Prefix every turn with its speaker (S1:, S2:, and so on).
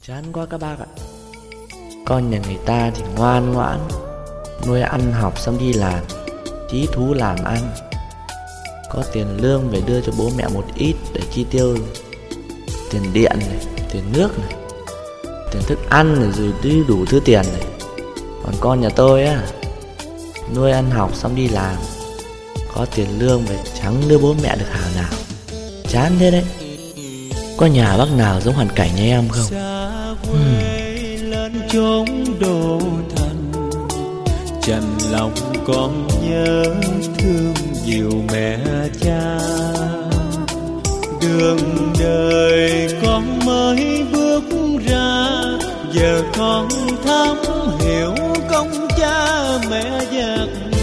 S1: Chán quá các bác ạ. Con nhà người ta thì ngoan ngoãn, nuôi ăn học xong đi làm, chí thú làm ăn. Có tiền lương về đưa cho bố mẹ một ít để chi tiêu tiền điện này, tiền nước này, tiền thức ăn này, rồi đi đủ thứ tiền này. Còn con nhà tôi á, nuôi ăn học xong đi làm, có tiền lương về chẳng đưa bố mẹ được hào nào. Chán thế đấy. Có nhà bác nào giống hoàn cảnh nhà em không?
S2: Lên chốn đô thành, chạnh lòng con nhớ thương nhiều mẹ cha. Đường đời con mới bước ra, giờ con thấm hiểu công cha mẹ dạt